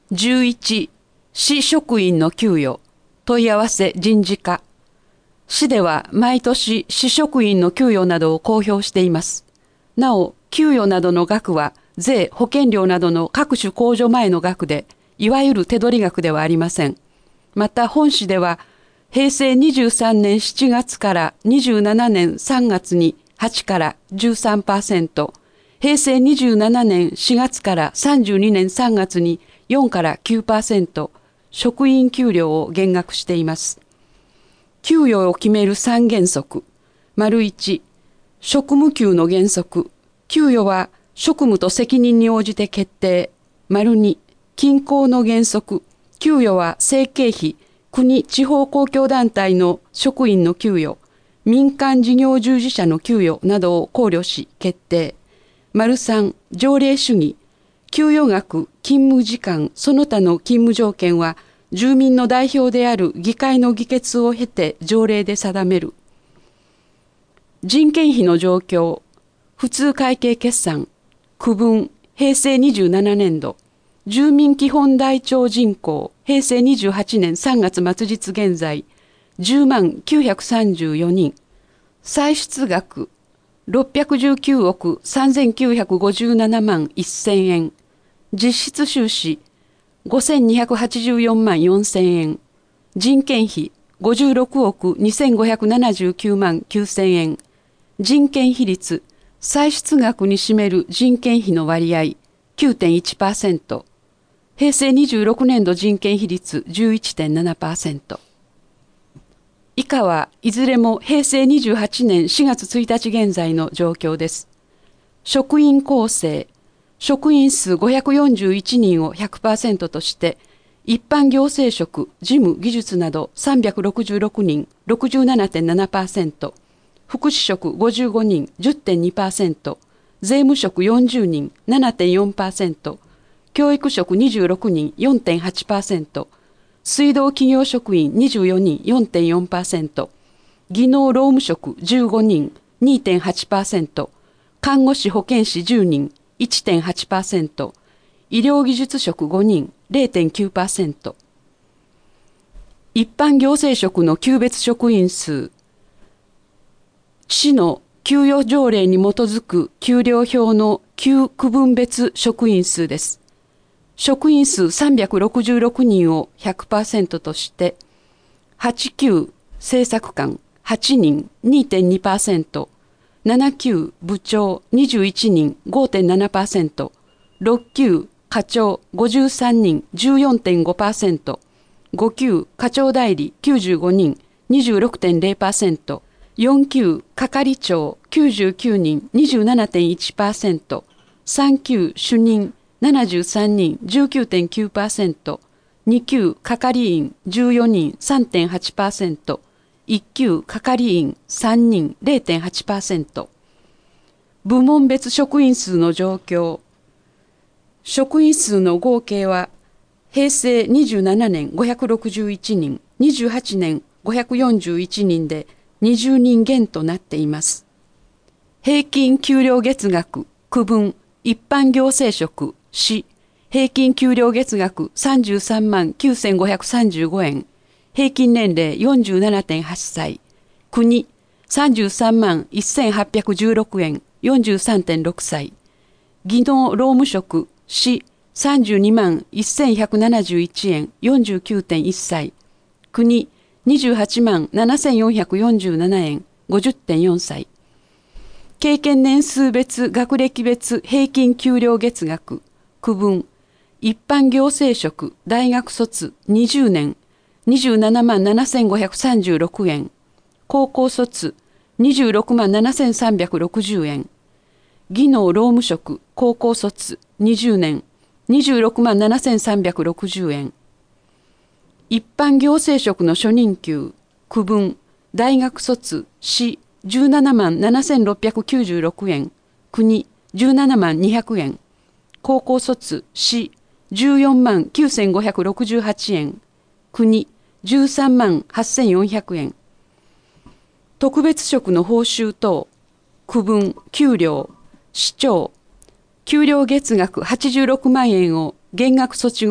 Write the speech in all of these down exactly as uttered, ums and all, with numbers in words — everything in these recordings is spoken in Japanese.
じゅういち、市職員の給与、問い合わせ人事課。市では毎年市職員の給与などを公表しています。なお、給与などの額は税・保険料などの各種控除前の額で、いわゆる手取り額ではありません。また本市では、へいせいにじゅうさんねんしちがつからにじゅうななねんさんがつにはちから じゅうさんパーセント、へいせいにじゅうななねんしがつからさんじゅうにねんさんがつによんからきゅうパーセント、職員給料を減額しています。給与を決めるさんげんそく。丸いち、職務給の原則。給与は職務と責任に応じて決定。丸に、均衡の原則。給与は生計費、国・地方公共団体の職員の給与、民間事業従事者の給与などを考慮し決定。丸さん、条例主義。給与額、勤務時間、その他の勤務条件は、住民の代表である議会の議決を経て条例で定める。人件費の状況。普通会計決算。区分、へいせいにじゅうななねんど。住民基本台帳人口、へいせいにじゅうはちねんさんがつ末日現在、じゅうまんきゅうひゃくさんじゅうよにん。歳出額、ろっぴゃくじゅうきゅうおくさんぜんきゅうひゃくごじゅうななまんせんえん。実質収支、ごせんにひゃくはちじゅうよんまんよんせんえん。人件費、ごじゅうろくおくにせんごひゃくななじゅうきゅうまんきゅうせんえん。人件費率、歳出額に占める人件費の割合、きゅうてんいちパーセント。へいせいにじゅうろくねんど人件費率 じゅういってんななパーセント。以下はいずれもへいせいにじゅうはちねんしがつついたち現在の状況です。職員構成、職員数ごひゃくよんじゅういちにんを ひゃくパーセント として、一般行政職、事務、技術などさんびゃくろくじゅうろくにん ろくじゅうななてんななパーセント、福祉職ごじゅうごにん じゅってんにパーセント、税務職よんじゅうにん ななてんよんパーセント、教育職にじゅうろくにん よんてんはちパーセント、水道企業職員にじゅうよにん よんてんよんパーセント、技能労務職じゅうごにん にてんはちパーセント、看護師保健師じゅうにん いってんはちパーセント、医療技術職ごにん れいてんきゅうパーセント。一般行政職の級別職員数、市の給与条例に基づく給料表の級区分別職員数です。職員数さんびゃくろくじゅうろくにんを ひゃくパーセント として、はち級政策官はちにん にてんにパーセント、なな級部長にじゅういちにん ごてんななパーセント、ろっ級課長ごじゅうさんにん じゅうよんてんごパーセント、ご級課長代理きゅうじゅうごにん にじゅうろくてんれいパーセント、よん級係長きゅうじゅうきゅうにん にじゅうななてんいちパーセント、さん級主任ななじゅうさんにん じゅうきゅうてんきゅうパーセント、に級係員じゅうよにん さんてんはちパーセント、いっ級係員さんにん れいてんはちパーセント。部門別職員数の状況。職員数の合計は、へいせいにじゅうななねんごひゃくろくじゅういちにん、にじゅうはちねんごひゃくよんじゅういちにんでにじゅうにん減となっています。平均給料月額、区分、一般行政職、市、平均給料月額さんじゅうさんまんきゅうせんごひゃくさんじゅうごえん、平均年齢 よんじゅうななてんはっさい、国、さんじゅうさんまんせんはっぴゃくじゅうろくえん、よんじゅうさんてんろくさい、技能労務職、市、さんじゅうにまんせんひゃくななじゅういちえん、よんじゅうきゅうてんいっさい、国、にじゅうはちまんななせんよんひゃくよんじゅうななえん、ごじゅってんよんさい。経験年数別、学歴別平均給料月額、区分、一般行政職、大学卒にじゅうねん、にじゅうななまんななせんごひゃくさんじゅうろくえん、高校卒にじゅうろくまんななせんさんびゃくろくじゅうえん、技能労務職、高校卒にじゅうねん、にじゅうろくまんななせんさんびゃくろくじゅうえん。一般行政職の初任給、区分、大学卒、市じゅうななまんななせんろっぴゃくきゅうじゅうろくえん、国じゅうななまんにひゃくえん、高校卒、市じゅうよんまんきゅうせんごひゃくろくじゅうはちえん、国じゅうさんまんはっせんよんひゃくえん。特別職の報酬等、区分、給料、市長、給料月額はちじゅうろくまんえんを減額措置後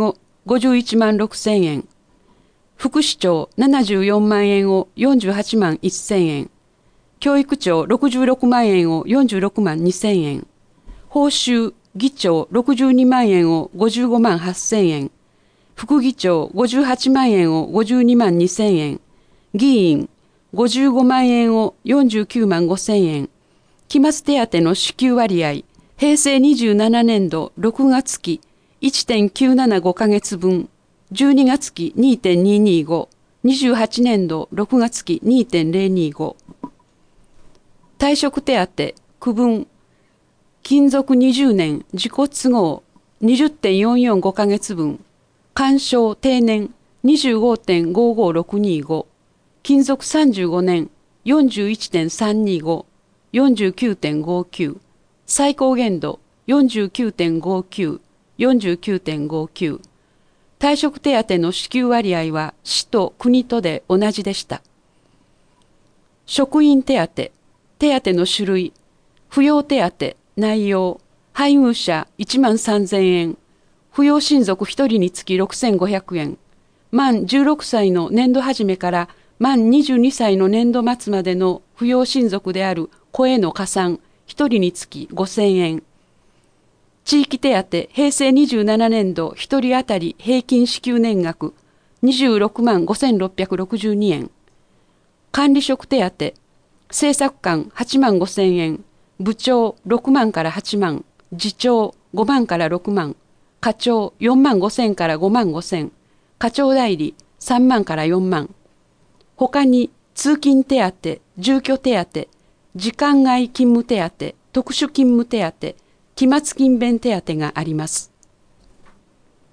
ごじゅういちまんろくせんえん、副市長ななじゅうよんまんえんをよんじゅうはちまんせんえん、教育長ろくじゅうろくまんえんをよんじゅうろくまんにせんえん、報酬議長ろくじゅうにまんえんをごじゅうごまんはっせんえん、副議長ごじゅうはちまんえんをごじゅうにまんにせんえん、議員ごじゅうごまんえんをよんじゅうきゅうまんごせんえん、期末手当の支給割合、へいせいにじゅうななねんどろくがつ期 いってんきゅうななご ヶ月分、じゅうにがつ期 にてんににご、にじゅうはちねんどろくがつ期 にてんぜろにご。退職手当、区分、勤続にじゅうねん自己都合 にじゅってんよんよんご ヶ月分、鑑賞定年 にじゅうごてんごごろくにご、勤続さんじゅうごねん よんじゅういちてんさんにご、よんじゅうきゅうてんごきゅう、最高限度 よんじゅうきゅうてんごきゅう、よんじゅうきゅうてんごきゅう。退職手当の支給割合は市と国とで同じでした。職員手当、手当の種類、扶養手当、内容、配偶者いちまんさんぜんえん、扶養親族ひとりにつきろくせんごひゃくえん、満じゅうろくさいの年度始めから満にじゅうにさいの年度末までの扶養親族である子への加算ひとりにつきごせんえん、地域手当へいせいにじゅうななねんどひとり当たり平均支給年額にじゅうろくまんごせんろっぴゃくろくじゅうにえん、管理職手当政策官はちまんごせんえん、部長ろくまんからはちまん、次長ごまんからろくまん、課長よんまんごせんからごまんごせん、課長代理さんまんからよんまん、他に通勤手当、住居手当、時間外勤務手当、特殊勤務手当、期末勤勉手当があります。